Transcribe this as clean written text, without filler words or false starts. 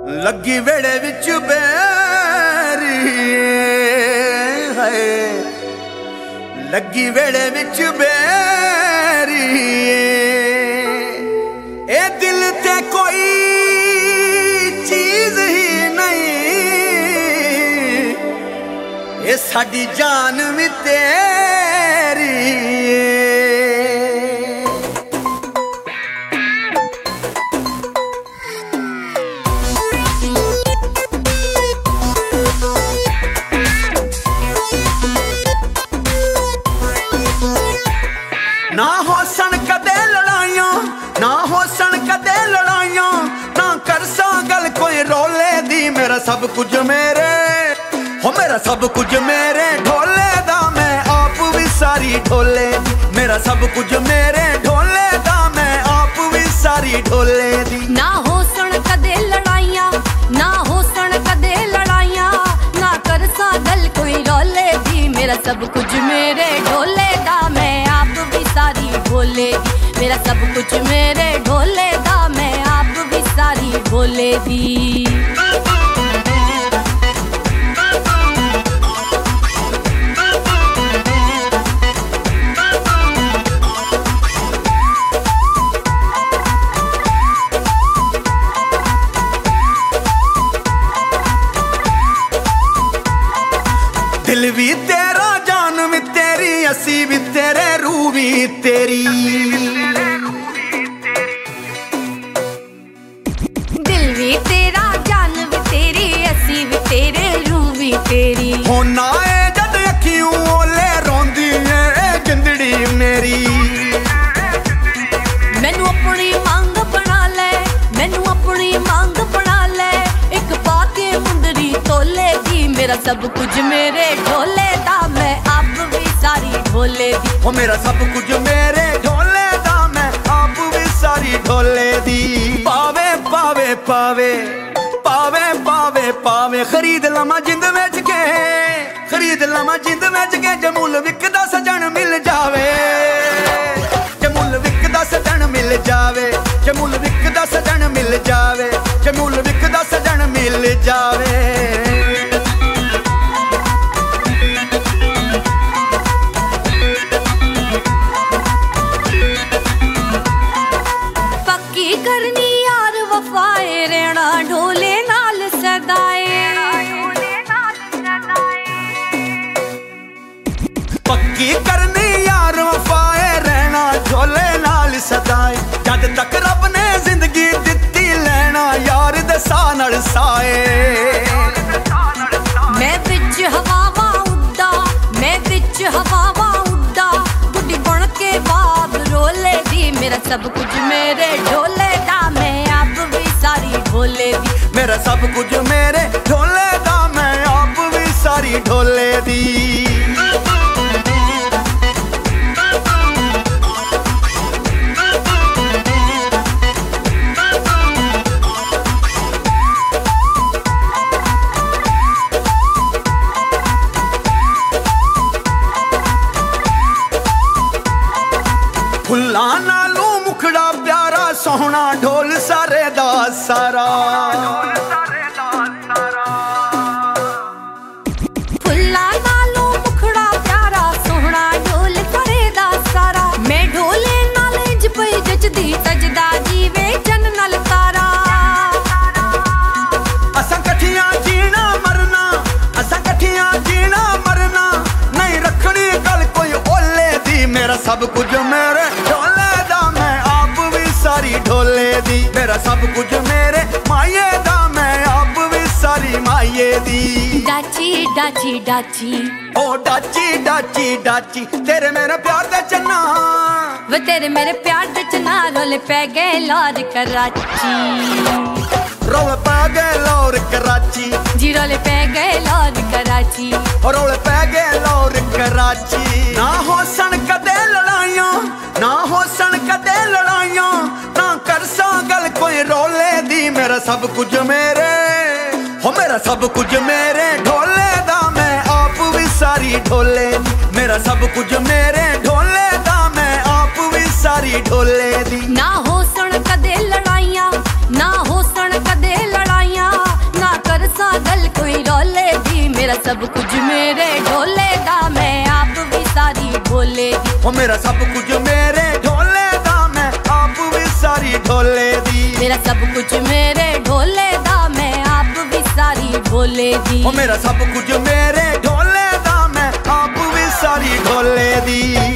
लगी वेड़े विच बैरी है, लगी वेड़े विच बैरी ए दिल ते कोई चीज ही नहीं, ए साडी जान भी तेरी। ना हो सन कदे लड़ाइयां, ना हो सन कदे लड़ाइयां, ना कर सा गल कोई रोले दी। मेरा सब कुछ मेरे हो, मेरा सब कुछ मेरे ढोले दा, मैं आप भी सारी ढोले दी। मेरा सब कुछ मेरे ढोले दा, मैं आप भी सारी ढोले दी। ना हो सन कदे लड़ाइयां, ना हो सन कदे लड़ाइयां, ना कर सा गल कोई रोले दी। मेरा सब कुछ मेरे ढोले दा, मैं आप भी सारी ढोले दी। मेरा सब कुछ मेरे ढोले दा, मैं आप भी सारी ढोले दी। दिल भी तेरा, जान भी तेरी, असी भी तेरे, रूह भी तेरी। दिल भी तेरा, जान भी तेरी, असी भी तेरे, रूह भी तेरी। होना है जद अखियों ओले रोंदी है जिंदड़ी मेरी। मैनू अपनी मांग बना ले, मैनू अपनी मांग बना ले, एक पाके मुंदरी तोले दी। मेरा सब कुछ मेरे ढोले दा, मैं आप भी सारी ढोले दी। ओ मेरा सब कुछ मेरे ढोले दा, मैं आप भी सारी ढोले दी। पावे पावे पावे पावे पावे पावे, खरीद लमा जिंद बेच के, खरीद लमा जिंद बेच के। जमुल विकदा सजन मिल जावे, जमुल विकदा सजन मिल जावे, जमुल विकदा सजन मिल जावे, जमुल विकदा सजन मिल जावे। पक्की करनी यार वफाए, रहना ढोले नाल सदाए। पक्की करनी यार वफाए, रहना ढोले नाल सदाए। जद तक रब ने जिंदगी दित्ती, लेना यार दे साह नाल साए। मैं विच हवावां उड्डा, मैं विच हवावां उड्डा, बुढ़ी बन के बाग रोले दी। मेरा सब कुछ मेरे ढोले दा, मैं आप भी सारी ढोले दी। मेरा सब कुछ मेरे ढोले दा, मैं आप भी सारी ढोले दी। फुल्लां नालों मुखड़ा प्यारा, सोहना ढोल सारे दा सारा। फुल्लां नालों मुखड़ा प्यारा, सोहना ढोल सारे दा सारा। मैं ढोले नाल इंज पई जचदी, सजदा जीवे जन नाल तारा। असां कठियां जीना मरना, असां कठियां जीना मरना, नहीं रखनी गल कोई ओले दी। मेरा सब कुछ मेरे ढोले दा, मैं आप भी सारी ढोले दी। मेरा सब कुछ मेरे माये दा, मैं आप भी सारी माये दी। डाची डाची डाची, ओ डाची डाची डाची, तेरे मेरे प्यार दे चन्ना, वो तेरे मेरे प्यार दे चना रोले पै गए लार कराची। रोले पै गए लार कराची, जी रोले पै गए लार कराची। रोले पै गए लार कराची। ना हो सन कदे लड़ाइयां, ना हो सन कदे लड़ाइयां, ना कर सा गल कोई रोले दी। मेरा सब कुछ मेरे हो, मेरा सब कुछ मेरे ढोले दा, मैं आप भी सारी ढोले दी। मेरा सब कुछ मेरे ढोले दा, मैं आप भी सारी ढोले दी। ना हो सन कदे लड़ाइयां, ना हो सन कदे लड़ाइयां, मेरा सब कुछ मेरे ढोले दा मैं आप भी सारी ढोले दी। ओ मेरा सब कुछ मेरे ढोले दा मैं आप भी सारी ढोले दी। मेरा सब कुछ मेरे ढोले दा मैं आप भी सारी ढोले दी। ओ मेरा सब कुछ मेरे ढोले दा मैं आप भी सारी ढोले दी।